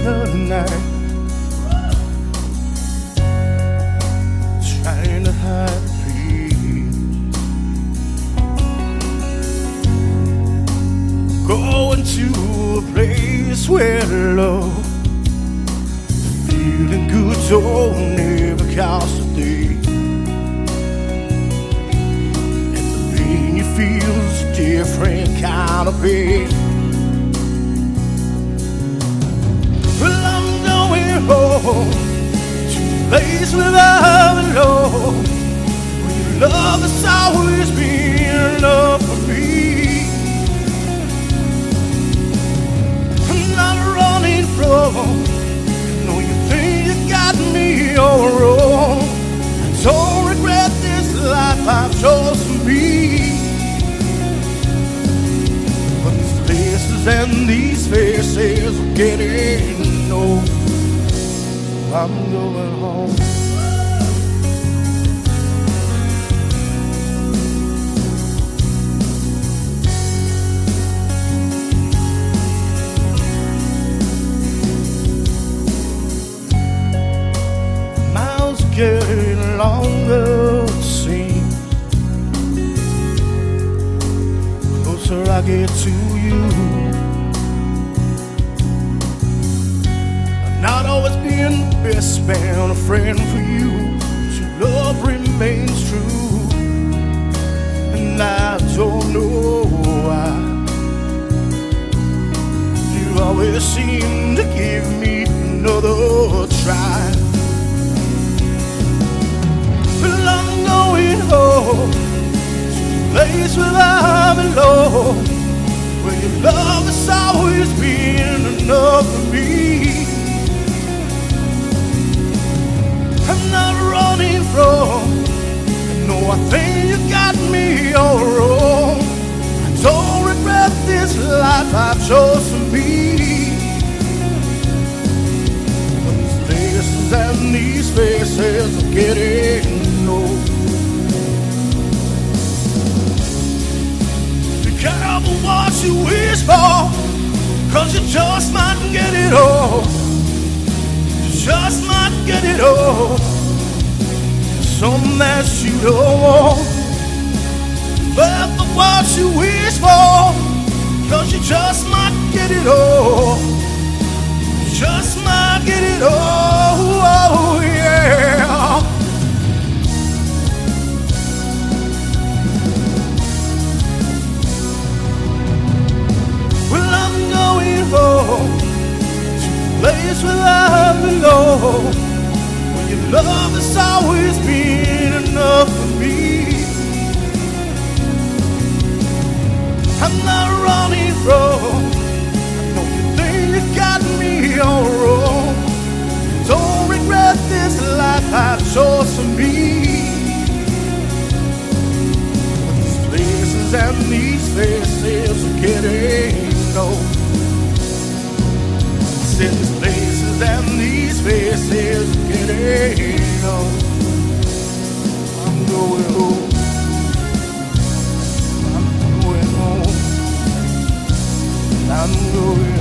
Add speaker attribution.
Speaker 1: the night, trying to hide peace. Going to a place where love, feeling good don't never cost a day. And the pain you feel's a different kind of pain. Well, I'm going home to a place where I belong, where your love has always been enough for me. I'm not running from, no, you think you got me all wrong. I don't regret this life I've chosen me. But these places and these faces are getting old, so I'm going home. Getting longer, it seems. Closer I get to you. I've not always been the best man, a friend for you, but your love remains true. And I don't know why you always seem to give me another try. I'm going home to a place where I belong, where your love has always been enough for me. I'm not running from, no, I think you got me all wrong. I don't regret this life I've chosen me. But these places and these faces are getting old. Be careful what you wish for, 'cause you just might get it all. You just might get it all. Something that you don't want. Careful what you wish for, 'cause you just might get it all. You just might get it all. Oh, yeah. Home to a place where I belong, where your love has always been enough for me. I'm not running from, I know you think you got me all wrong. Don't regret this life I've chosen me. But these places and these faces are getting old. These places and these faces are getting old. I'm going home. I'm going home. I'm going